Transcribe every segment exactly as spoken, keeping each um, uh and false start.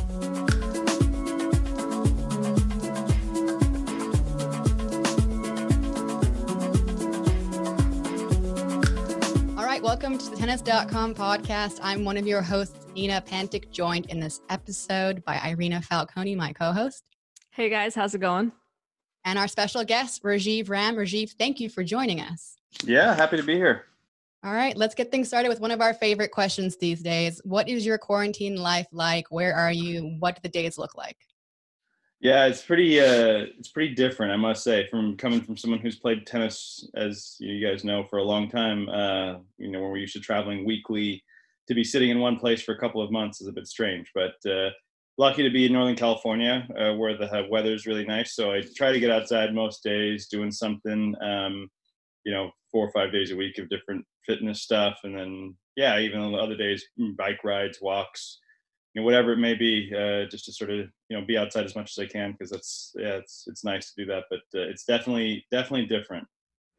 Welcome to the tennis dot com podcast. I'm one of your hosts, Nina Pantic, joined in this episode by Irina Falcone, my co-host. Hey guys, how's it going? And our special guest, Rajiv Ram. Rajiv, thank you for joining us. Yeah, happy to be here. All right, let's get things started with one of our favorite questions these days. What is your quarantine life like? Where are you? What do the days look like? Yeah, it's pretty uh, it's pretty different, I must say, from coming from someone who's played tennis, as you guys know, for a long time. Uh, you know, when we're used to traveling weekly, to be sitting in one place for a couple of months is a bit strange. But uh, lucky to be in Northern California, uh, where the weather's really nice. So I try to get outside most days, doing something. Um, you know, four or five days a week of different fitness stuff, and then yeah, even on the other days, bike rides, walks. You know, whatever it may be, uh, just to sort of, you know, be outside as much as I can, because that's, yeah, it's it's nice to do that, but uh, it's definitely definitely different.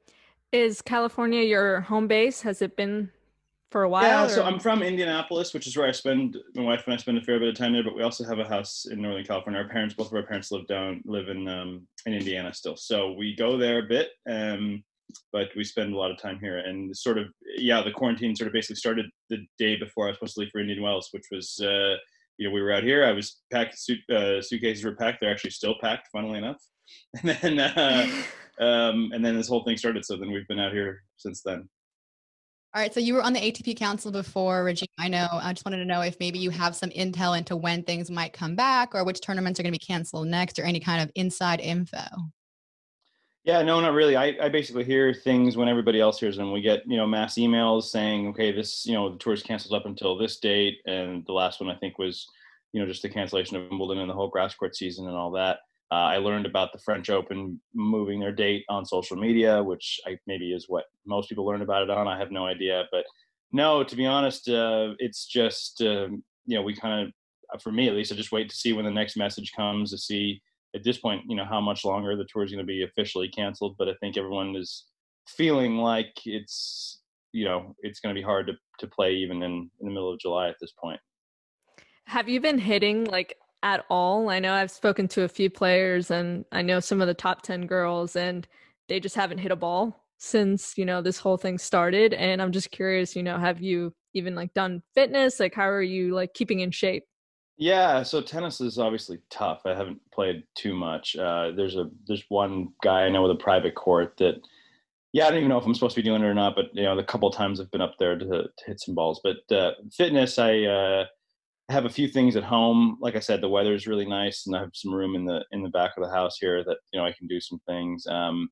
Is California your home base? Has it been for a while? Yeah, or? so I'm from Indianapolis, which is where I spend, my wife and I spend a fair bit of time there, but we also have a house in Northern California. Our parents, both of our parents live down, live in um, in Indiana still, so we go there a bit, um, but we spend a lot of time here, and sort of, yeah, the quarantine sort of basically started the day before I was supposed to leave for Indian Wells, which was, uh, you know, we were out here. I was packed, suit, uh, suitcases were packed. They're actually still packed, funnily enough. And then, uh, um, and then this whole thing started. So then we've been out here since then. All right. So you were on the A T P Council before, Reggie. I know. I just wanted to know if maybe you have some intel into when things might come back, or which tournaments are going to be canceled next, or any kind of inside info. Yeah, no, not really. I, I basically hear things when everybody else hears them. We get, you know, mass emails saying, okay, this, you know, the tour is canceled up until this date. And the last one, I think, was, you know, just the cancellation of Wimbledon and the whole grass court season and all that. Uh, I learned about the French Open moving their date on social media, which I, maybe is what most people learn about it on. I have no idea. But no, to be honest, uh, it's just, um, you know, we kind of, for me at least, I just wait to see when the next message comes to see, at this point, you know, how much longer the tour is going to be officially canceled. But I think everyone is feeling like it's, you know, it's going to be hard to, to play even in, in the middle of July at this point. Have you been hitting like at all? I know I've spoken to a few players, and I know some of the top ten girls, and they just haven't hit a ball since, you know, this whole thing started. And I'm just curious, you know, have you even like done fitness? Like, how are you like keeping in shape? Yeah, so tennis is obviously tough. I haven't played too much. Uh, there's a there's one guy I know with a private court that, yeah, I don't even know if I'm supposed to be doing it or not, but you know, the couple of times I've been up there to, to hit some balls. But uh, fitness, I uh, have a few things at home. Like I said, the weather is really nice, and I have some room in the in the back of the house here that, you know, I can do some things. Um,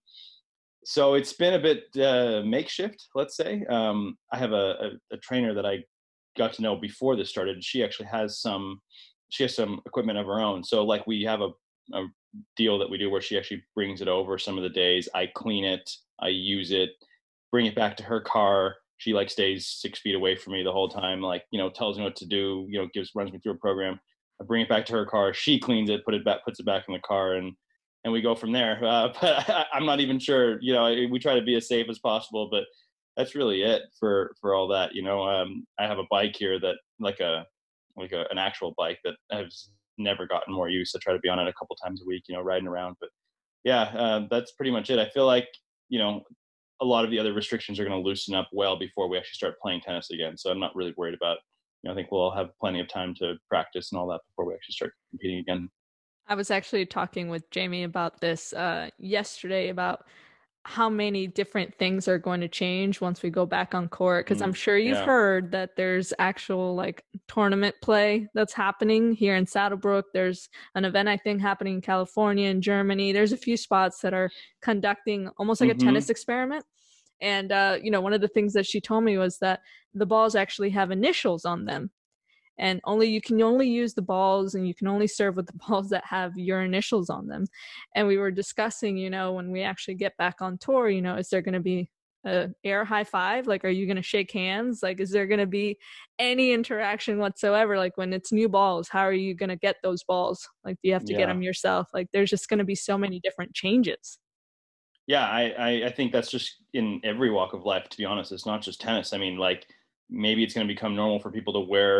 so it's been a bit uh, makeshift, let's say. Um, I have a, a, a trainer that I got to know before this started. She actually has some, she has some equipment of her own. So like we have a, a deal that we do where she actually brings it over some of the days. I clean it, I use it, bring it back to her car. She like stays six feet away from me the whole time, like, you know, tells me what to do, you know, gives, runs me through a program. I bring it back to her car. She cleans it, put it back, puts it back in the car, and, and we go from there. Uh, but I, I'm not even sure, you know, we try to be as safe as possible, but that's really it for, for all that. You know, um, I have a bike here that like a, like a, an actual bike that has never gotten more use. I try to be on it a couple times a week, you know, riding around, but yeah, uh, that's pretty much it. I feel like, you know, a lot of the other restrictions are going to loosen up well before we actually start playing tennis again. So I'm not really worried about, you know, I think we'll have plenty of time to practice and all that before we actually start competing again. I was actually talking with Jamie about this uh, yesterday, about how many different things are going to change once we go back on court. Because mm, I'm sure you've yeah. heard that there's actual like tournament play that's happening here in Saddlebrook. There's an event, I think, happening in California and Germany. There's a few spots that are conducting almost like mm-hmm. a tennis experiment. And, uh, you know, one of the things that she told me was that the balls actually have initials on them. And only you can only use the balls, and you can only serve with the balls that have your initials on them. And we were discussing, you know, when we actually get back on tour, you know, is there going to be a air high five? Like, are you going to shake hands? Like, is there going to be any interaction whatsoever? Like, when it's new balls, how are you going to get those balls? Like, do you have to yeah. get them yourself? Like, there's just going to be so many different changes. Yeah, I, I, I think that's just in every walk of life, to be honest. It's not just tennis. I mean, like, maybe it's going to become normal for people to wear,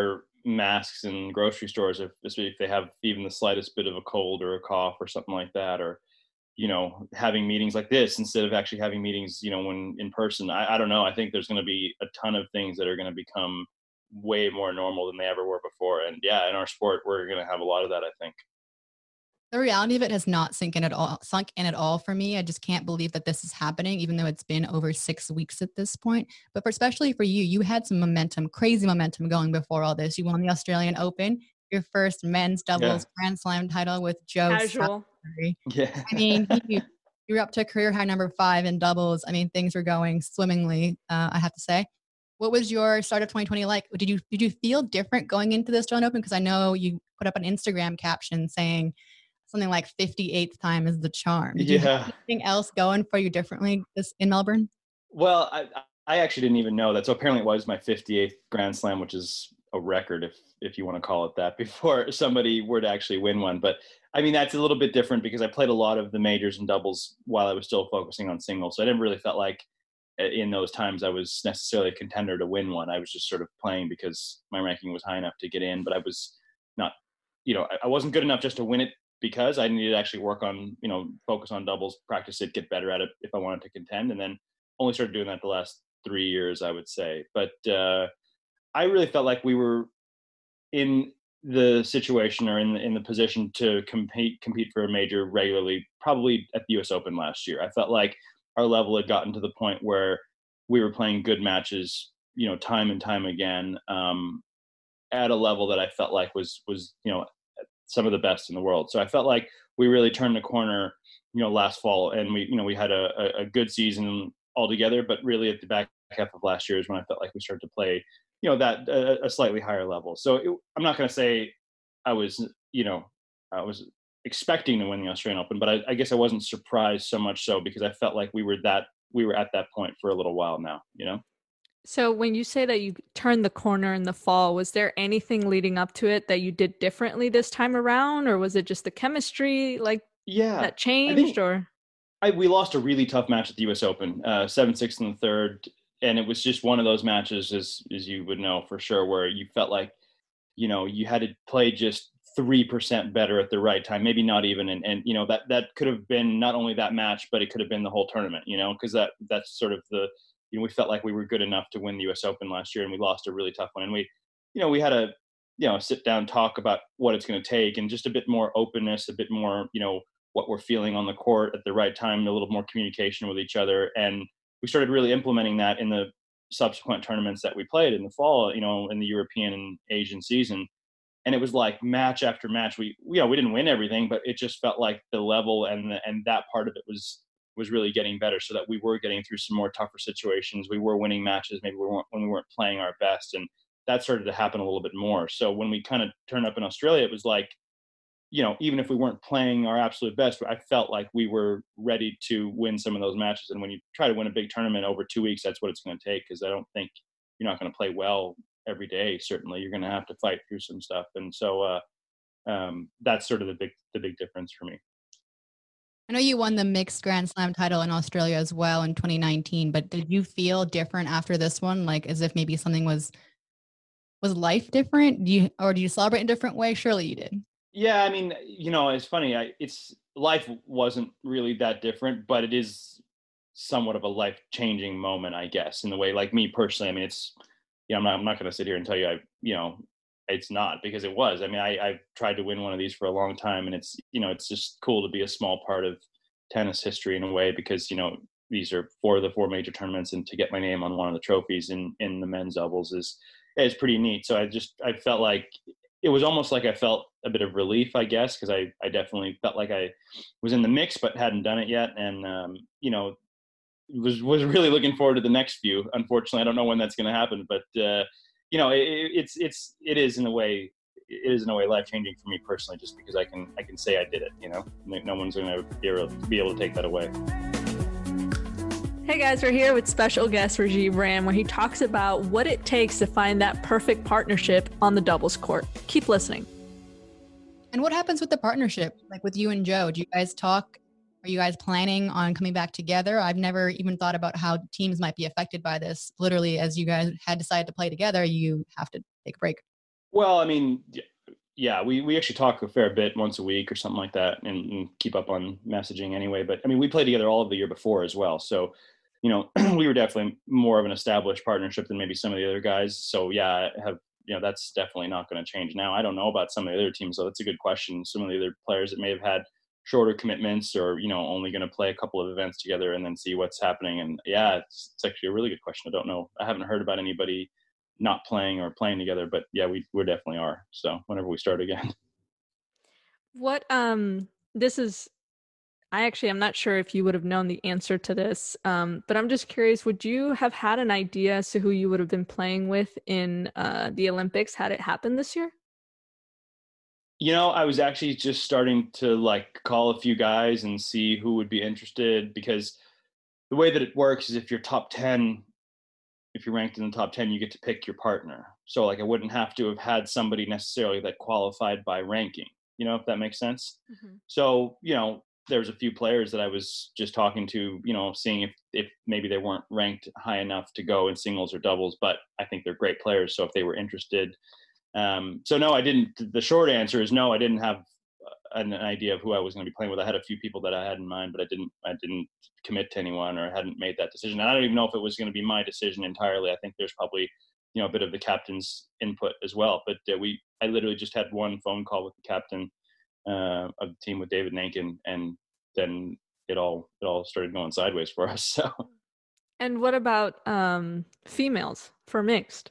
masks in grocery stores, if, especially if they have even the slightest bit of a cold or a cough or something like that, or, you know, having meetings like this instead of actually having meetings, you know, when in person. I, I don't know. I think there's going to be a ton of things that are going to become way more normal than they ever were before. And yeah, in our sport, we're going to have a lot of that, I think. The reality of it has not sunk in at all, sunk in at all for me. I just can't believe that this is happening, even though it's been over six weeks at this point. But for, especially for you, you had some momentum, crazy momentum going before all this. You won the Australian Open, your first men's doubles yeah. Grand Slam title with Joe Casual. Salisbury. Yeah. I mean, you, you were up to career high number five in doubles. I mean, things were going swimmingly, uh, I have to say. What was your start of twenty twenty like? Did you did you feel different going into the Australian Open? Because I know you put up an Instagram caption saying something like fifty-eighth time is the charm. Did yeah. you have anything else going for you differently this in Melbourne? Well, I I actually didn't even know that. So apparently it was my fifty-eighth Grand Slam, which is a record if if you want to call it that, before somebody were to actually win one. But I mean, that's a little bit different because I played a lot of the majors and doubles while I was still focusing on singles. So I never really felt like in those times I was necessarily a contender to win one. I was just sort of playing because my ranking was high enough to get in, but I was not, you know, I wasn't good enough just to win it because I needed to actually work on, you know, focus on doubles, practice it, get better at it if I wanted to contend. And then only started doing that the last three years, I would say. But uh, I really felt like we were in the situation or in the, in the position to compete compete for a major regularly, probably at the U S Open last year. I felt like our level had gotten to the point where we were playing good matches, you know, time and time again, um, at a level that I felt like was was you know some of the best in the world. So I felt like we really turned the corner, you know, last fall, and we you know we had a, a, a good season altogether. But really, at the back half of last year is when I felt like we started to play, you know, that a, a slightly higher level. So it, I'm not going to say I was, you know, I was expecting to win the Australian Open, but I, I guess I wasn't surprised so much so because I felt like we were that we were at that point for a little while now, you know. So when you say that you turned the corner in the fall, was there anything leading up to it that you did differently this time around, or was it just the chemistry like yeah that changed? Or I, we lost a really tough match at the U S Open, uh, seven six in the third, and it was just one of those matches, as as you would know for sure, where you felt like, you know, you had to play just three percent better at the right time, maybe not even, and, and you know, that that could have been not only that match, but it could have been the whole tournament, you know, because that that's sort of the, you know, we felt like we were good enough to win the U S Open last year, and we lost a really tough one. And we, you know, we had a, you know, sit down talk about what it's going to take, and just a bit more openness, a bit more, you know, what we're feeling on the court at the right time, a little more communication with each other. And we started really implementing that in the subsequent tournaments that we played in the fall, you know, in the European and Asian season. And it was like match after match. We, you know, we didn't win everything, but it just felt like the level and the, and that part of it was was really getting better, so that we were getting through some more tougher situations. We were winning matches, maybe we weren't when we weren't playing our best, and that started to happen a little bit more. So when we kind of turned up in Australia, it was like, you know, even if we weren't playing our absolute best, I felt like we were ready to win some of those matches. And when you try to win a big tournament over two weeks, that's what it's going to take, because I don't think you're not going to play well every day. Certainly, you're going to have to fight through some stuff. And so uh, um, that's sort of the big the big difference for me. I know you won the mixed Grand Slam title in Australia as well in twenty nineteen, but did you feel different after this one? Like as if maybe something was, was life different? Do you, or do you celebrate in a different way? Surely you did. Yeah. I mean, you know, it's funny. I, it's life wasn't really that different, but it is somewhat of a life changing moment, I guess, in the way, like me personally. I mean, it's, yeah, I'm not, I'm not going to sit here and tell you, I, you know, it's not, because it was. I mean, I, I've tried to win one of these for a long time, and it's, you know, it's just cool to be a small part of tennis history in a way, because, you know, these are four of the four major tournaments, and to get my name on one of the trophies in, in the men's doubles is, is pretty neat. So I just, I felt like it was almost like I felt a bit of relief, I guess, because I, I definitely felt like I was in the mix, but hadn't done it yet. And, um, you know, was, was really looking forward to the next few. Unfortunately, I don't know when that's going to happen, but, uh, you know, it, it's, it's, it is in a way, it is in a way life-changing for me personally, just because I can, I can say I did it, you know, no one's going to be able, be able to take that away. Hey guys, we're here with special guest Rajiv Ram, where he talks about what it takes to find that perfect partnership on the doubles court. Keep listening. And what happens with the partnership, like with you and Joe? Do you guys talk? Are you guys planning on coming back together? I've never even thought about how teams might be affected by this. Literally, as you guys had decided to play together, you have to take a break. Well, I mean, yeah, we, we actually talk a fair bit once a week or something like that, and, and keep up on messaging anyway. But I mean, we played together all of the year before as well. So, you know, we were definitely more of an established partnership than maybe some of the other guys. So yeah, I have, you know, that's definitely not going to change now. I don't know about some of the other teams, so that's a good question. Some of the other players that may have had shorter commitments, or, you know, only going to play a couple of events together and then see what's happening. And yeah, it's, it's actually a really good question. I don't know. I haven't heard about anybody not playing or playing together, but yeah, we we definitely are. So whenever we start again. What um this is I actually am not sure if you would have known the answer to this, um, but I'm just curious, would you have had an idea as to who you would have been playing with in uh, the Olympics had it happened this year? You know, I was actually just starting to like call a few guys and see who would be interested, because the way that it works is if you're top ten, if you're ranked in the top ten, you get to pick your partner. So like I wouldn't have to have had somebody necessarily that qualified by ranking, you know, if that makes sense. Mm-hmm. So, you know, there was a few players that I was just talking to, you know, seeing if, if maybe they weren't ranked high enough to go in singles or doubles, but I think they're great players. So if they were interested, um, so no, I didn't, the short answer is no, I didn't have an idea of who I was going to be playing with. I had a few people that I had in mind, but I didn't, I didn't commit to anyone, or hadn't made that decision. And I don't even know if it was going to be my decision entirely. I think there's probably, you know, a bit of the captain's input as well. But uh, we, I literally just had one phone call with the captain uh, of the team, with David Nankin, and then it all, it all started going sideways for us. So. And what about um, females for mixed?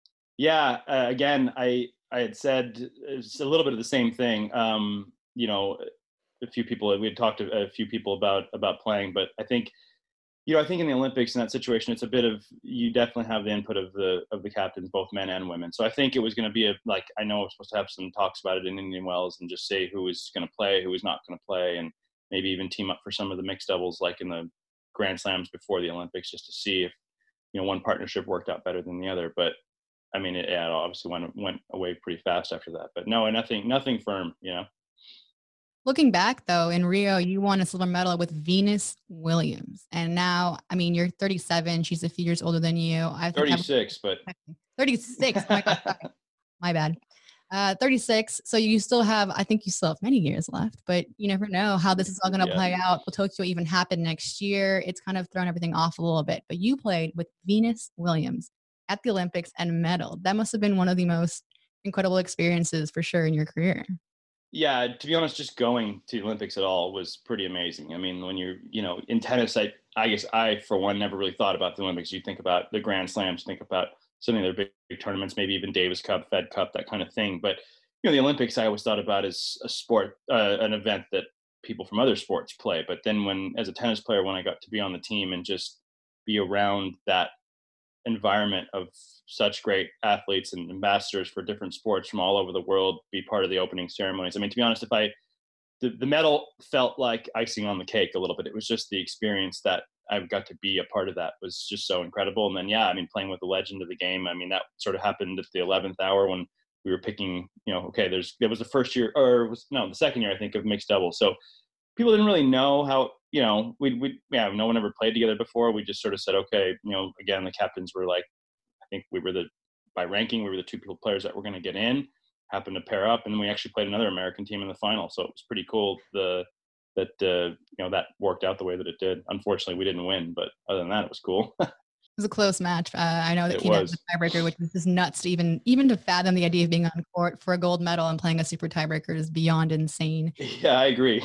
Yeah, uh, again, I I had said it's a little bit of the same thing. Um, you know, a few people, we had talked to a few people about about playing, but I think, you know, I think in the Olympics, in that situation, it's a bit of, you definitely have the input of the of the captains, both men and women. So I think it was going to be a, like, I know we're supposed to have some talks about it in Indian Wells and just say who is going to play, who is not going to play, and maybe even team up for some of the mixed doubles, like in the Grand Slams before the Olympics, just to see if, you know, one partnership worked out better than the other. But I mean, it, yeah, it obviously went went away pretty fast after that. But no, nothing nothing firm, you know. Looking back, though, in Rio, you won a silver medal with Venus Williams. And now, I mean, you're thirty-seven. She's a few years older than you. I think thirty-six, but. thirty-six. Oh my God. My bad. Uh, thirty-six. So you still have, I think you still have many years left, but you never know how this is all going to yeah. play out. Will Tokyo even happen next year? It's kind of thrown everything off a little bit. But you played with Venus Williams at the Olympics and medaled. That must have been one of the most incredible experiences for sure in your career. Yeah, to be honest, just going to the Olympics at all was pretty amazing. I mean, when you're, you know, in tennis, I, I guess I, for one, never really thought about the Olympics. You think about the Grand Slams, think about some of their big, big tournaments, maybe even Davis Cup, Fed Cup, that kind of thing. But, you know, the Olympics, I always thought about as a sport, uh, an event that people from other sports play. But then when, as a tennis player, when I got to be on the team and just be around that environment of such great athletes and ambassadors for different sports from all over the world, be part of the opening ceremonies. I mean, to be honest, if I, the, the medal felt like icing on the cake a little bit. It was just the experience that I got to be a part of that was just so incredible. And then, yeah, I mean, playing with the legend of the game, I mean, that sort of happened at the eleventh hour when we were picking, you know, okay, there's, there was the first year, or was, no, the second year, I think, of mixed doubles. So people didn't really know how, you know, we, we, yeah, no one ever played together before. We just sort of said, okay, you know, again, the captains were like, I think we were the, by ranking, we were the two people players that were going to get in, happened to pair up. And then we actually played another American team in the final. So it was pretty cool the, that, uh, you know, that worked out the way that it did. Unfortunately, we didn't win, but other than that, it was cool. It was a close match. Uh, I know that it came out was. with a tiebreaker, which is just nuts to even, even to fathom the idea of being on court for a gold medal and playing a super tiebreaker is beyond insane. Yeah, I agree.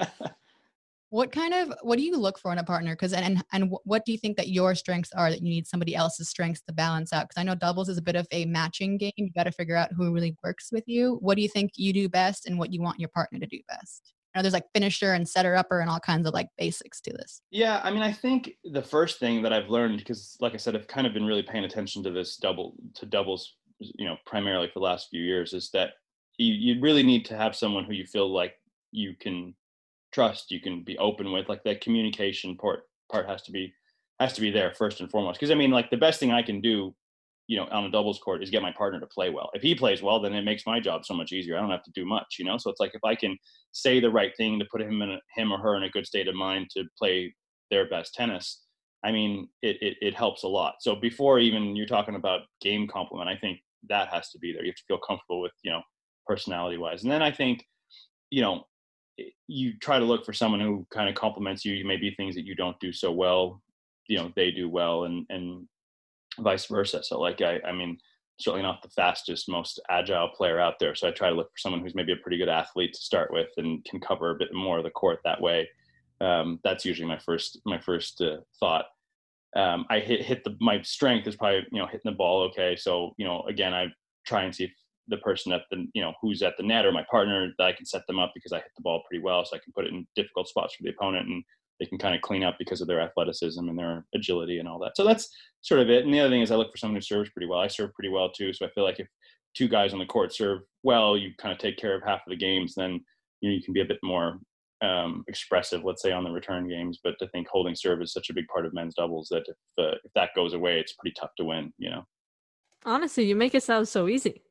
What kind of, what do you look for in a partner? Because, and, and what do you think that your strengths are that you need somebody else's strengths to balance out? Because I know doubles is a bit of a matching game. You got to figure out who really works with you. What do you think you do best and what you want your partner to do best? I know there's like finisher and setter upper and all kinds of like basics to this. Yeah, I mean, I think the first thing that I've learned, because like I said, I've kind of been really paying attention to this double, to doubles, you know, primarily for the last few years, is that you, you really need to have someone who you feel like you can trust, you can be open with. Like that communication part part has to be has to be there first and foremost. Because I mean, like the best thing I can do, you know, on a doubles court is get my partner to play well. If he plays well, then it makes my job so much easier. I don't have to do much, you know. So it's like if I can say the right thing to put him in a, him or her in a good state of mind to play their best tennis, I mean, it, it it helps a lot. So before even you're talking about game complement, I think that has to be there. You have to feel comfortable with, you know, personality wise. And then I think, you know, you try to look for someone who kind of compliments you. Maybe things that you don't do so well, you know, they do well, and, and vice versa. So like, I, I mean, certainly not the fastest, most agile player out there. So I try to look for someone who's maybe a pretty good athlete to start with and can cover a bit more of the court that way. Um, that's usually my first, my first uh, thought. Um, I hit, hit the, my strength is probably, you know, hitting the ball. Okay. So, you know, again, I try and see if the person at the, you know, who's at the net or my partner, that I can set them up because I hit the ball pretty well. So I can put it in difficult spots for the opponent, and they can kind of clean up because of their athleticism and their agility and all that. So that's sort of it. And the other thing is I look for someone who serves pretty well. I serve pretty well too. So I feel like if two guys on the court serve well, you kind of take care of half of the games, then, you know, you can be a bit more um, expressive, let's say, on the return games. But I think holding serve is such a big part of men's doubles that if, uh, if that goes away, it's pretty tough to win, you know? Honestly, you make it sound so easy.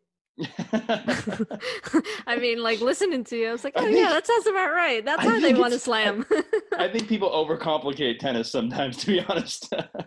I mean, like listening to you, I was like, oh think, yeah, that sounds about right. That's how they want to slam. I, I think people overcomplicate tennis sometimes, to be honest.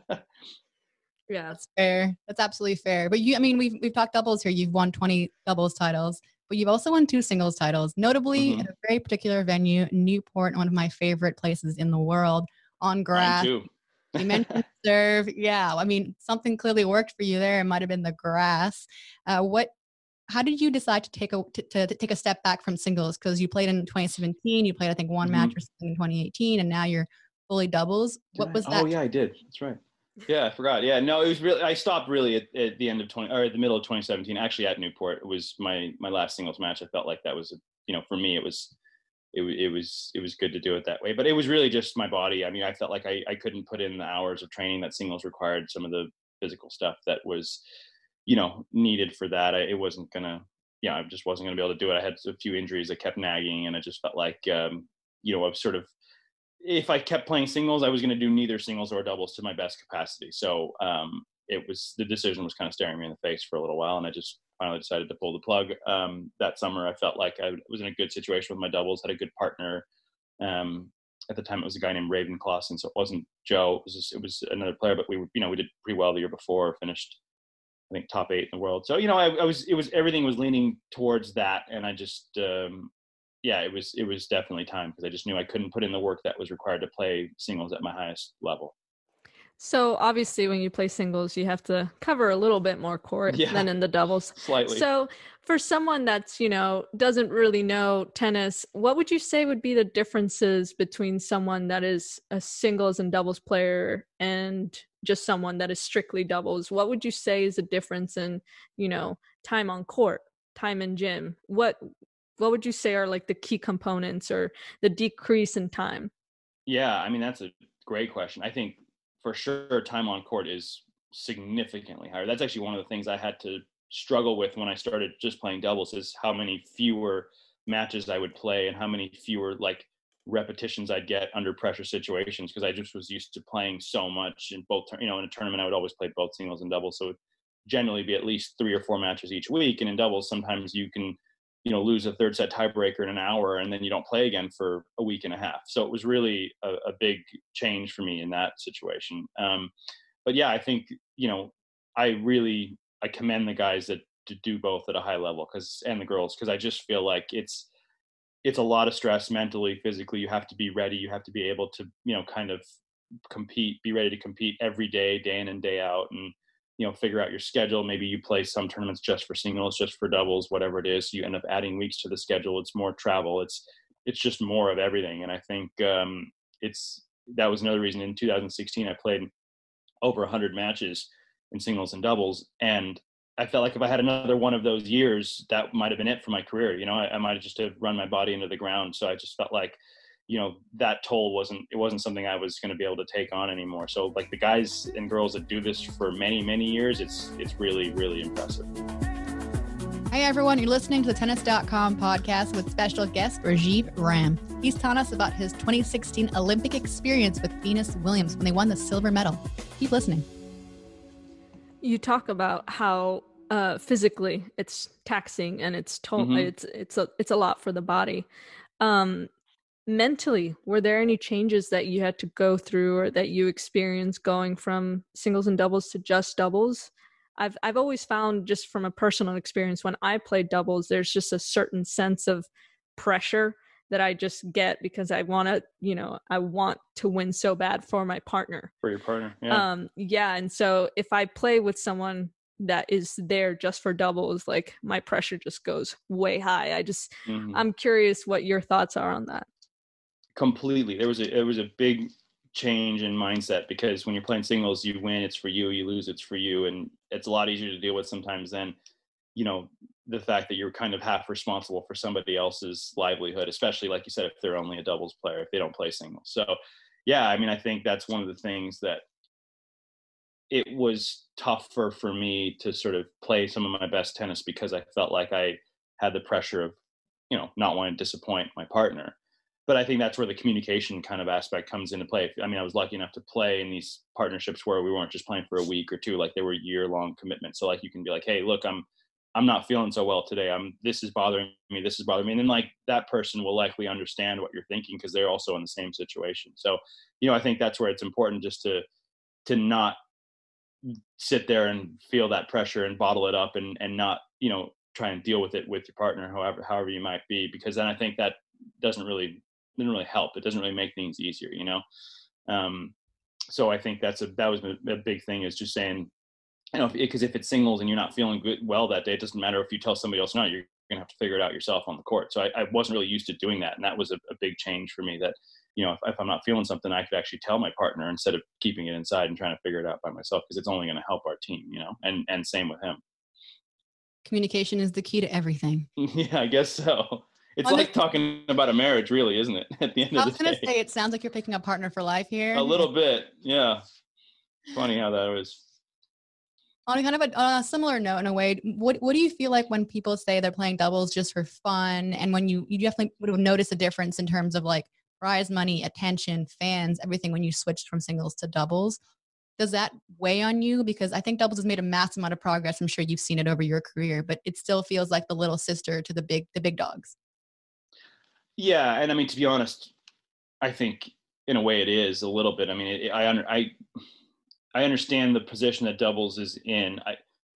Yeah, that's fair. That's absolutely fair. But you, I mean, we've we've talked doubles here. You've won twenty doubles titles, but you've also won two singles titles, notably mm-hmm. at a very particular venue, Newport, one of my favorite places in the world, on grass. Mine too. You mentioned serve. Yeah, I mean, something clearly worked for you there. It might have been the grass. Uh, what? How did you decide to take a to, to, to take a step back from singles? Because you played in twenty seventeen, you played I think one mm-hmm. match or something in twenty eighteen, and now you're fully doubles. Did what I? was that? Oh yeah, I did. That's right. Yeah, I forgot. Yeah, no, it was really. I stopped really at, at the end of twenty or at the middle of twenty seventeen. Actually, at Newport, it was my my last singles match. I felt like that was, you know, for me, it was, it it was it was good to do it that way. But it was really just my body. I mean, I felt like I I couldn't put in the hours of training that singles required. Some of the physical stuff that was, you know, needed for that. I, it wasn't gonna. Yeah, I just wasn't going to be able to do it. I had a few injuries that kept nagging, and I just felt like, um, you know, I was sort of, if I kept playing singles, I was going to do neither singles or doubles to my best capacity. So um, it was, the decision was kind of staring me in the face for a little while, and I just finally decided to pull the plug. Um, that summer, I felt like I was in a good situation with my doubles, had a good partner. Um, at the time, it was a guy named Raven Clausen, so it wasn't Joe. It was just, it was another player, but we were, you know, we did pretty well the year before, finished I think top eight in the world. So, you know, I, I was, it was, everything was leaning towards that. And I just, um, yeah, it was, it was definitely time because I just knew I couldn't put in the work that was required to play singles at my highest level. So obviously when you play singles, you have to cover a little bit more court yeah, than in the doubles. Slightly. So for someone that's, you know, doesn't really know tennis, what would you say would be the differences between someone that is a singles and doubles player and just someone that is strictly doubles? What would you say is the difference in, you know, time on court, time in gym? What, what would you say are like the key components or the decrease in time? Yeah, I mean, that's a great question. I think for sure time on court is significantly higher. That's actually one of the things I had to struggle with when I started just playing doubles, is how many fewer matches I would play and how many fewer like repetitions I'd get under pressure situations, because I just was used to playing so much in both, you know, in a tournament I would always play both singles and doubles, so it would generally be at least three or four matches each week. And in doubles, sometimes you can, you know, lose a third set tiebreaker in an hour and then you don't play again for a week and a half. So it was really a, a big change for me in that situation. Um, but yeah, I think, you know, I really, I commend the guys that to do both at a high level, because, and the girls, because I just feel like it's, it's a lot of stress mentally, physically. You have to be ready. You have to be able to, you know, kind of compete, be ready to compete every day, day in and day out, and, you know, figure out your schedule. Maybe you play some tournaments just for singles, just for doubles, whatever it is. You end up adding weeks to the schedule. It's more travel. It's, it's just more of everything. And I think um, it's, that was another reason in two thousand sixteen, I played over a hundred matches in singles and doubles. And I felt like if I had another one of those years, that might've been it for my career. You know, I, I might've just have run my body into the ground. So I just felt like, you know, that toll wasn't, it wasn't something I was going to be able to take on anymore. So like the guys and girls that do this for many, many years, it's, it's really, really impressive. Hey everyone, you're listening to the tennis dot com podcast with special guest Rajiv Ram. He's telling us about his twenty sixteen Olympic experience with Venus Williams when they won the silver medal. Keep listening. You talk about how uh, physically it's taxing and it's to- mm-hmm. it's it's a it's a lot for the body. Um, mentally, were there any changes that you had to go through or that you experienced going from singles and doubles to just doubles? I've I've always found, just from a personal experience, when I play doubles, there's just a certain sense of pressure that I just get because I want to, you know, I want to win so bad for my partner. For your partner, yeah. Um, yeah, and so if I play with someone that is there just for doubles, like my pressure just goes way high. I just, mm-hmm. I'm curious what your thoughts are on that. Completely. There was a, it was a big change in mindset, because when you're playing singles, you win, it's for you, you lose, it's for you. And it's a lot easier to deal with sometimes than, you know, the fact that you're kind of half responsible for somebody else's livelihood, especially like you said, if they're only a doubles player, if they don't play singles. So yeah, I mean, I think that's one of the things that it was tougher for me to sort of play some of my best tennis, because I felt like I had the pressure of, you know, not wanting to disappoint my partner. But I think that's where the communication kind of aspect comes into play. I mean, I was lucky enough to play in these partnerships where we weren't just playing for a week or two, like they were year-long commitments. So like you can be like, hey, look, I'm I'm not feeling so well today. I'm this is bothering me, this is bothering me. And then like that person will likely understand what you're thinking, because they're also in the same situation. So, you know, I think that's where it's important just to to not sit there and feel that pressure and bottle it up and and not, you know, try and deal with it with your partner, however however you might be, because then I think that doesn't really didn't really help. It doesn't really make things easier, you know? Um, so I think that's a, that was a, a big thing, is just saying, you know, because if, if it's singles and you're not feeling good, well that day, it doesn't matter if you tell somebody else, no, you're going to have to figure it out yourself on the court. So I, I wasn't really used to doing that. And that was a, a big change for me, that, you know, if, if I'm not feeling something, I could actually tell my partner instead of keeping it inside and trying to figure it out by myself, because it's only going to help our team, you know, and, and same with him. Communication is the key to everything. Yeah, I guess so. It's I'm like talking about a marriage, really, isn't it? At the end of the day. I was going to say, it sounds like you're picking a partner for life here. A little bit, yeah. Funny how that was. On a kind of a, on a similar note, in a way, what what do you feel like when people say they're playing doubles just for fun, and when you you definitely would have noticed a difference in terms of like prize money, attention, fans, everything when you switched from singles to doubles? Does that weigh on you? Because I think doubles has made a massive amount of progress. I'm sure you've seen it over your career, but it still feels like the little sister to the big the big dogs. Yeah, and I mean, to be honest, I think in a way it is a little bit. I mean, it, I under, I I understand the position that doubles is in. I,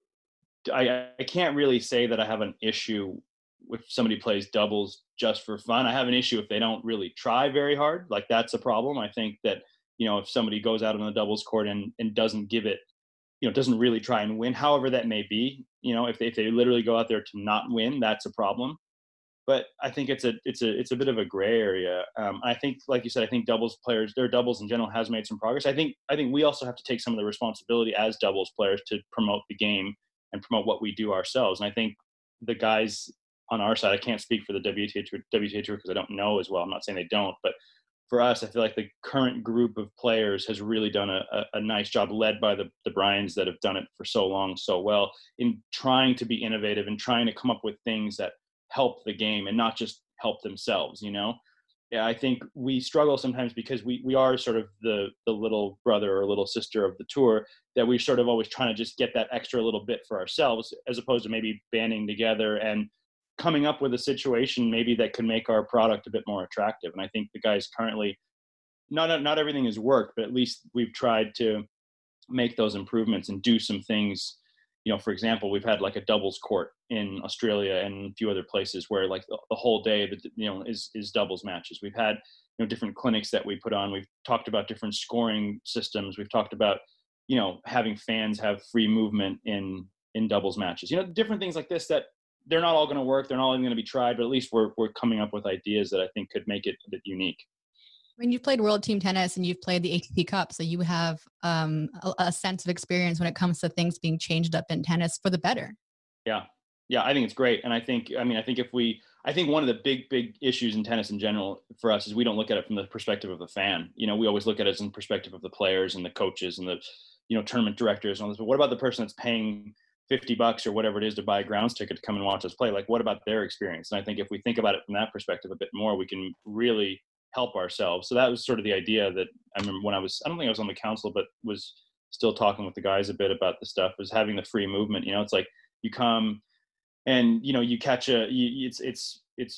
I I can't really say that I have an issue if somebody plays doubles just for fun. I have an issue if they don't really try very hard. Like that's a problem. I think that, you know, if somebody goes out on the doubles court and and doesn't give it, you know, doesn't really try and win, however that may be, you know, if they, if they literally go out there to not win, that's a problem. But I think it's a it's a it's a bit of a gray area. Um, I think, like you said, I think doubles players, their doubles in general has made some progress. I think I think we also have to take some of the responsibility as doubles players to promote the game and promote what we do ourselves. And I think the guys on our side, I can't speak for the W T A Tour, W T A Tour because I don't know as well. I'm not saying they don't, but for us, I feel like the current group of players has really done a, a, a nice job, led by the, the Bryans that have done it for so long, so well, in trying to be innovative and trying to come up with things that help the game and not just help themselves, you know? Yeah, I think we struggle sometimes because we, we are sort of the, the little brother or little sister of the tour, that we're sort of always trying to just get that extra little bit for ourselves, as opposed to maybe banding together and coming up with a situation maybe that could make our product a bit more attractive. And I think the guys currently, not, not everything has worked, but at least we've tried to make those improvements and do some things. You know, for example, we've had like a doubles court in Australia and a few other places where like the, the whole day, the, you know, is, is doubles matches. We've had, you know, different clinics that we put on. We've talked about different scoring systems. We've talked about, you know, having fans have free movement in, in doubles matches, you know, different things like this that they're not all going to work. They're not all going to be tried, but at least we're, we're coming up with ideas that I think could make it a bit unique. I mean, you've played World Team Tennis and you've played the A T P Cup, so you have um, a, a sense of experience when it comes to things being changed up in tennis for the better. Yeah. Yeah, I think it's great. And I think, I mean, I think if we, I think one of the big, big issues in tennis in general for us is we don't look at it from the perspective of the fan. You know, we always look at it in perspective of the players and the coaches and the, you know, tournament directors and all this. But what about the person that's paying fifty bucks or whatever it is to buy a grounds ticket to come and watch us play? Like, what about their experience? And I think if we think about it from that perspective a bit more, we can really help ourselves. So that was sort of the idea that I remember when I was, I don't think I was on the council, but was still talking with the guys a bit about the stuff, was having the free movement. You know, it's like you come and, you know, you catch a, you, it's, it's, it's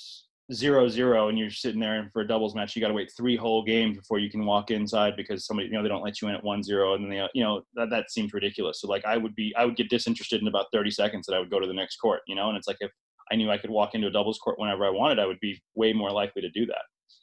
zero zero and you're sitting there, and for a doubles match you got to wait three whole games before you can walk inside because somebody, you know, they don't let you in at one zero, and then they, you know, that, that seems ridiculous. So like I would be I would get disinterested in about thirty seconds, and I would go to the next court, you know. And it's like, if I knew I could walk into a doubles court whenever I wanted, I would be way more likely to do that.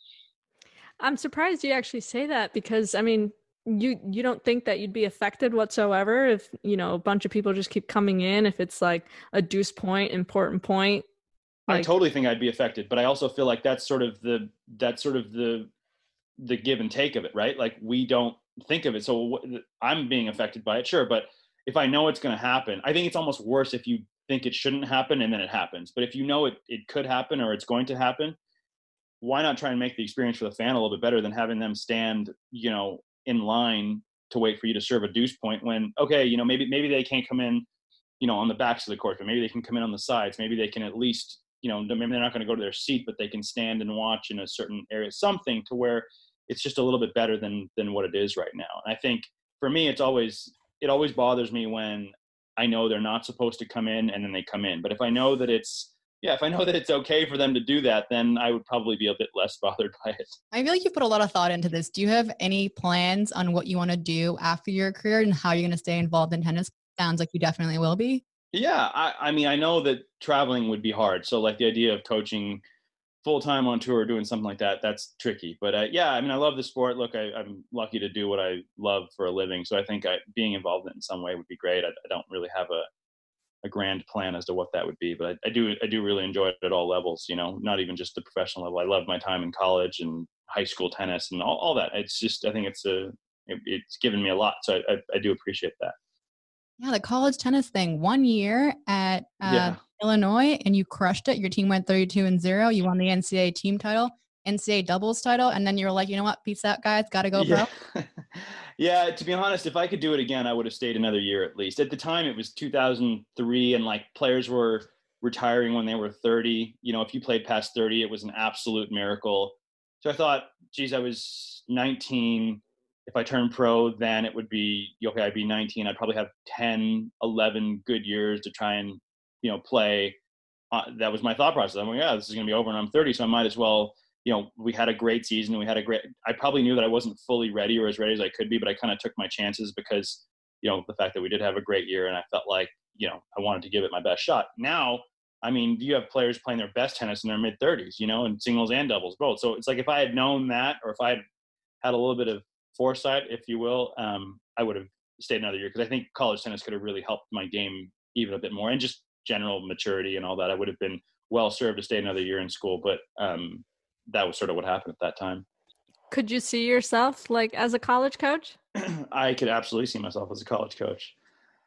I'm surprised you actually say that, because I mean, you you don't think that you'd be affected whatsoever if, you know, a bunch of people just keep coming in, if it's like a deuce point, important point. Like, I totally think I'd be affected, but I also feel like that's sort of the that's sort of the the give and take of it, right? Like we don't think of it. So I'm being affected by it, sure, but if I know it's going to happen, I think it's almost worse if you think it shouldn't happen and then it happens. But if you know it it could happen or it's going to happen, why not try and make the experience for the fan a little bit better than having them stand, you know, in line to wait for you to serve a deuce point when, okay, you know, maybe maybe they can't come in, you know, on the backs of the court, but maybe they can come in on the sides. Maybe they can at least, you know, maybe they're not going to go to their seat, but they can stand and watch in a certain area, something to where it's just a little bit better than than what it is right now. And I think for me, it's always it always bothers me when I know they're not supposed to come in and then they come in. But if I know that it's yeah, if I know that it's okay for them to do that, then I would probably be a bit less bothered by it. I feel like you put a lot of thought into this. Do you have any plans on what you want to do after your career and how you're going to stay involved in tennis? Sounds like you definitely will be. Yeah, I, I mean, I know that traveling would be hard. So like the idea of coaching full-time on tour or doing something like that, that's tricky. But uh, yeah, I mean, I love the sport. Look, I, I'm lucky to do what I love for a living. So I think I, being involved in it in some way would be great. I, I don't really have a a grand plan as to what that would be, but I, I do I do really enjoy it at all levels, you know, not even just the professional level. I love my time in college and high school tennis and all, all that. It's just, I think it's a, it, it's given me a lot. So I, I, I do appreciate that. Yeah, the college tennis thing. One year at uh, yeah. Illinois, and you crushed it. Your team went thirty-two and zero. You won the N C double A team title, N C double A doubles title, and then you were like, you know what, peace out, guys, got to go pro. Yeah. Yeah, to be honest, if I could do it again, I would have stayed another year at least. At the time, it was two thousand three, and like players were retiring when they were thirty. You know, if you played past thirty, it was an absolute miracle. So I thought, geez, I was nineteen. If I turned pro, then it would be, okay, I'd be nineteen. I'd probably have ten, eleven good years to try and, you know, play. Uh, that was my thought process. I'm like, yeah, this is going to be over and I'm thirty, so I might as well. You know, we had a great season. We had a great, I probably knew that I wasn't fully ready or as ready as I could be, but I kind of took my chances because, you know, the fact that we did have a great year and I felt like, you know, I wanted to give it my best shot. Now, I mean, you have players playing their best tennis in their mid thirties, you know, and singles and doubles both. So it's like, if I had known that, or if I had had a little bit of foresight, if you will, um, I would have stayed another year, because I think college tennis could have really helped my game even a bit more, and just general maturity and all that. I would have been well served to stay another year in school, but, um, that was sort of what happened at that time. Could you see yourself like as a college coach? I could absolutely see myself as a college coach.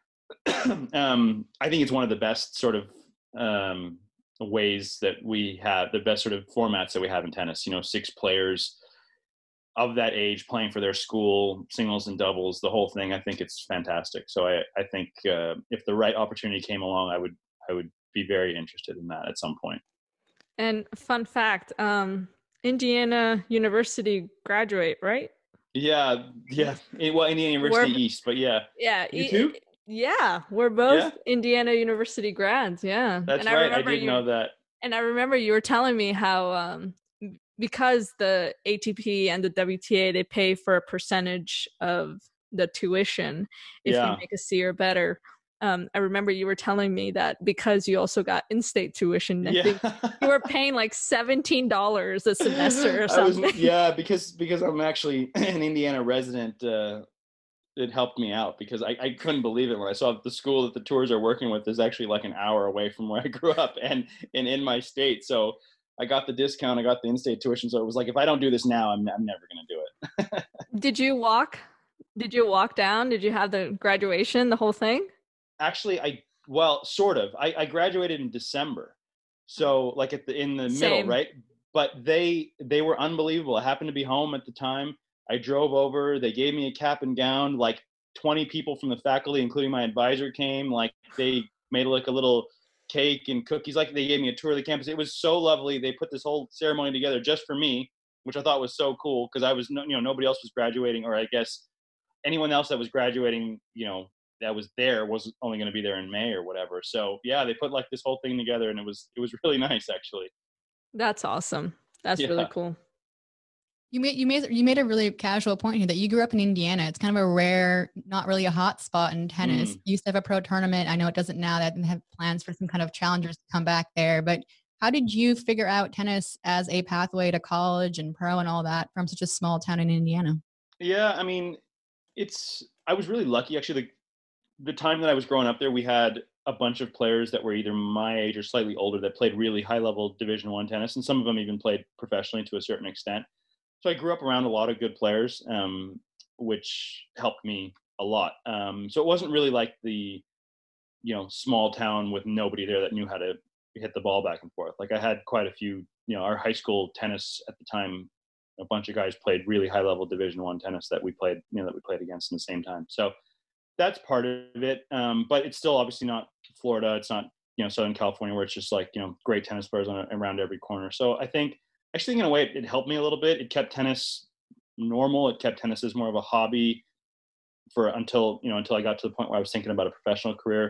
um, I think it's one of the best sort of um, ways that we have, the best sort of formats that we have in tennis. You know, six players of that age playing for their school, singles and doubles, the whole thing. I think it's fantastic. So I, I think uh, if the right opportunity came along, I would, I would be very interested in that at some point. And fun fact, um, Indiana University graduate, right? Yeah, yeah. Well, Indiana University we're, East, but yeah. Yeah. You too? Yeah, we're both yeah. Indiana University grads, yeah. That's and right, I, I did you, know that. And I remember you were telling me how, um, because the A T P and the W T A, they pay for a percentage of the tuition if yeah. you make a C or better. Um, I remember you were telling me that because you also got in-state tuition, I yeah. think you were paying like seventeen dollars a semester or something. Was, yeah, because because I'm actually an Indiana resident, uh, it helped me out, because I, I couldn't believe it when I saw the school that the tours are working with is actually like an hour away from where I grew up and, and in my state. So I got the discount, I got the in-state tuition. So it was like, if I don't do this now, I'm, I'm never going to do it. Did you walk? Did you walk down? Did you have the graduation, the whole thing? Actually, I, well, sort of. I, I graduated in December. So like at the, in the Same. middle, right? But they, they were unbelievable. I happened to be home at the time. I drove over, they gave me a cap and gown, like twenty people from the faculty, including my advisor, came. Like they made like a little cake and cookies. Like they gave me a tour of the campus. It was so lovely. They put this whole ceremony together just for me, which I thought was so cool, because I was, you know, nobody else was graduating, or I guess anyone else that was graduating, you know, that was there was only going to be there in May or whatever. So yeah, they put like this whole thing together, and it was, it was really nice, actually. That's awesome. That's yeah. really cool. You made you made you made a really casual point here that you grew up in Indiana. It's kind of a rare, not really a hot spot in tennis. Mm. You used to have a pro tournament. I know it doesn't now. That have plans for some kind of challengers to come back there. But how did you figure out tennis as a pathway to college and pro and all that from such a small town in Indiana? Yeah, I mean, it's I was really lucky actually. The, the time that I was growing up there, we had a bunch of players that were either my age or slightly older that played really high level Division One tennis, and some of them even played professionally to a certain extent. So I grew up around a lot of good players, um, which helped me a lot. Um, so it wasn't really like the, you know, small town with nobody there that knew how to hit the ball back and forth. Like I had quite a few, you know, our high school tennis at the time, a bunch of guys played really high level Division One tennis that we played, you know, that we played against in the same time. So that's part of it. Um, but it's still obviously not Florida. It's not, you know, Southern California where it's just like, you know, great tennis players on, around every corner. So I think, Actually, in a way, it, it helped me a little bit. It kept tennis normal. It kept tennis as more of a hobby for until, you know, until I got to the point where I was thinking about a professional career.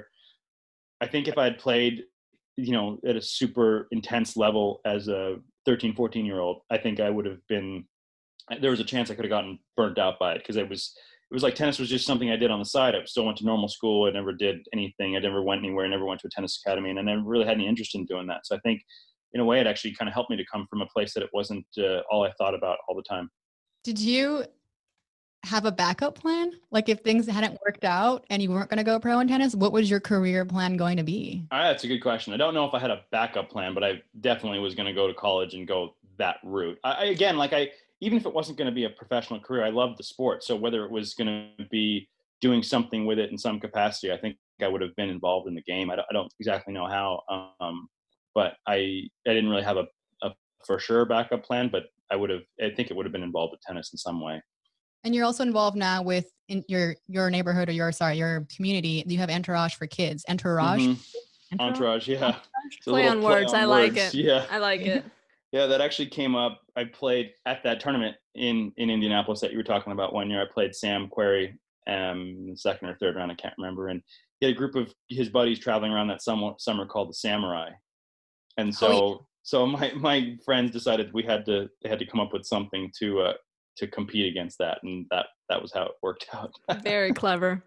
I think if I had played, you know, at a super intense level as a thirteen, fourteen year old, I think I would have been, there was a chance I could have gotten burnt out by it because it was, it was like tennis was just something I did on the side. I still went to normal school. I never did anything. I never went anywhere. I never went to a tennis academy, and I never really had any interest in doing that. So I think, in a way, it actually kind of helped me to come from a place that it wasn't uh, all I thought about all the time. Did you have a backup plan? Like if things hadn't worked out and you weren't going to go pro in tennis, what was your career plan going to be? All right, that's a good question. I don't know if I had a backup plan, but I definitely was going to go to college and go that route. I, again, like I, even if it wasn't going to be a professional career, I loved the sport. So whether it was going to be doing something with it in some capacity, I think I would have been involved in the game. I don't, I don't exactly know how. Um, But I, I didn't really have a, a for sure backup plan, but I would have, I think it would have been involved with tennis in some way. And you're also involved now with in your, your neighborhood or your, sorry, your community. You have Entourage for Kids. Entourage? Mm-hmm. Entourage? Entourage, yeah. Play on words. Play on I words. like it. Yeah. I like it. Yeah, that actually came up. I played at that tournament in, in Indianapolis that you were talking about one year. I played Sam Querrey um, in the second or third round. I can't remember. And he had a group of his buddies traveling around that summer, summer called the Samurai. And so, oh, yeah. so my, my friends decided we had to, they had to come up with something to, uh, to compete against that. And that, that was how it worked out. Very clever.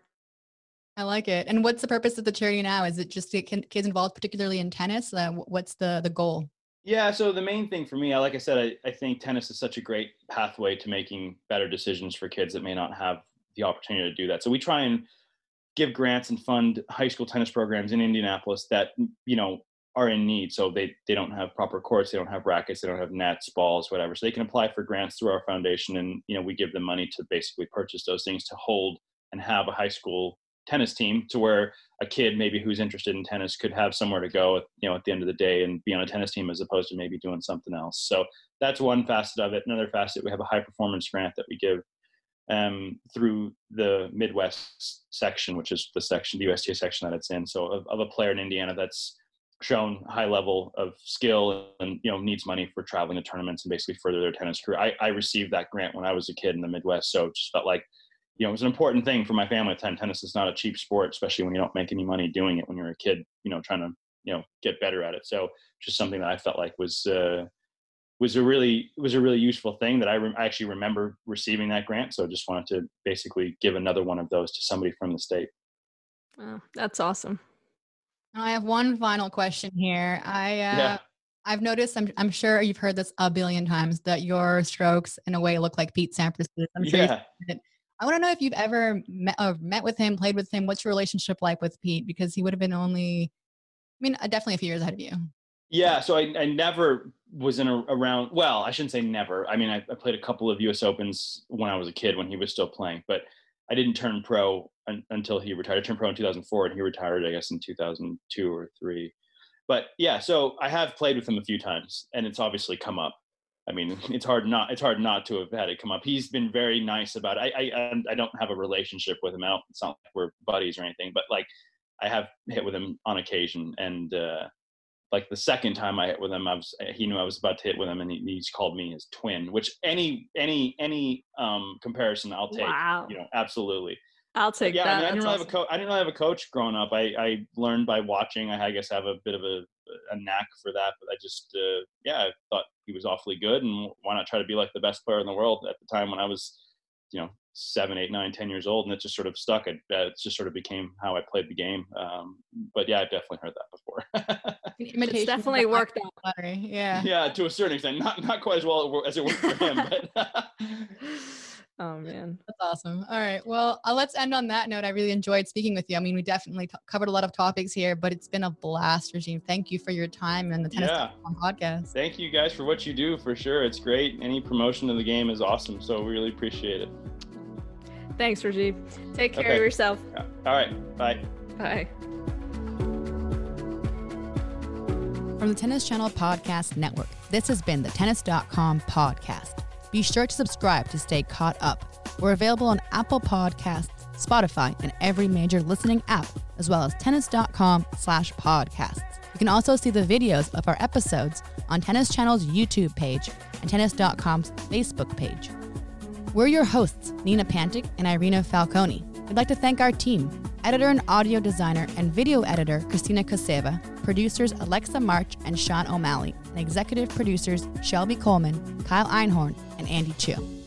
I like it. And what's the purpose of the charity now? Is it just to get kids involved, particularly in tennis? Uh, what's the, the goal? Yeah. So the main thing for me, like I said, I, I think tennis is such a great pathway to making better decisions for kids that may not have the opportunity to do that. So we try and give grants and fund high school tennis programs in Indianapolis that, you know, are in need. So they, they don't have proper courts, they don't have rackets, they don't have nets, balls, whatever. So they can apply for grants through our foundation, and, you know, we give them money to basically purchase those things to hold and have a high school tennis team to where a kid maybe who's interested in tennis could have somewhere to go, you know, at the end of the day and be on a tennis team as opposed to maybe doing something else. So that's one facet of it. Another facet, we have a high performance grant that we give um, through the Midwest section, which is the section, the U S T A section that it's in. So of, of a player in Indiana that's shown high level of skill and, you know, needs money for traveling to tournaments and basically further their tennis career. I, I received that grant when I was a kid in the Midwest. So it just felt like, you know, it was an important thing for my family at the time. Tennis is not a cheap sport, especially when you don't make any money doing it when you're a kid, you know, trying to, you know, get better at it. So just something that I felt like was, uh, was a really, was a really useful thing that I, re- I actually remember receiving that grant. So just wanted to basically give another one of those to somebody from the state. Oh, that's awesome. I have one final question here. I, uh, yeah. I've noticed, I'm, I'm sure you've heard this a billion times, that your strokes in a way look like Pete Sampras. I'm sure yeah. I want to know if you've ever met, uh, met with him, played with him. What's your relationship like with Pete? Because he would have been only, I mean, uh, definitely a few years ahead of you. Yeah. So I, I never was in a, around, well, I shouldn't say never. I mean, I, I played a couple of U S Opens when I was a kid when he was still playing, but I didn't turn pro un, until he retired. I turned pro in two thousand four and he retired, I guess, in two thousand two or three. But yeah, so I have played with him a few times and it's obviously come up. I mean, it's hard not, it's hard not to have had it come up. He's been very nice about it. I, I, I don't have a relationship with him. I don't, it's not like we're buddies or anything, but like I have hit with him on occasion. And uh, like the second time I hit with him, I was, he knew I was about to hit with him and he, he's called me his twin, which any, any, any um, comparison I'll take, wow. you know, absolutely. I'll take yeah, that. I, mean, I didn't really awesome. have a coach. I didn't really have a coach growing up. I, I learned by watching. I, I guess I have a bit of a, a knack for that, but I just, uh, yeah, I thought he was awfully good, and why not try to be like the best player in the world at the time when I was, you know, seven, eight, nine, ten years old, and it just sort of stuck. It, it just sort of became how I played the game. Um, but yeah, I've definitely heard that before. It's definitely worked out. Yeah. Yeah, to a certain extent, not not quite as well as it worked for him, but. Oh man, that's awesome. All right, well, uh, let's end on that note. I really enjoyed speaking with you. I mean, we definitely t- covered a lot of topics here, but it's been a blast, Rajiv. Thank you for your time and the Tennis yeah. podcast. Thank you guys for what you do, for sure. It's great. Any promotion of the game is awesome, so we really appreciate it. Thanks, Rajiv. Take care okay. of yourself. All right, bye. Bye. From the Tennis Channel Podcast Network, this has been the tennis dot com podcast. Be sure to subscribe to stay caught up. We're available on Apple Podcasts, Spotify, and every major listening app, as well as tennis dot com slash podcasts. You can also see the videos of our episodes on Tennis Channel's YouTube page and tennis dot com's Facebook page. We're your hosts, Nina Pantic and Irina Falcone. We'd like to thank our team, editor and audio designer and video editor Christina Koseva, producers Alexa March and Sean O'Malley, and executive producers Shelby Coleman, Kyle Einhorn, and Andy Chu.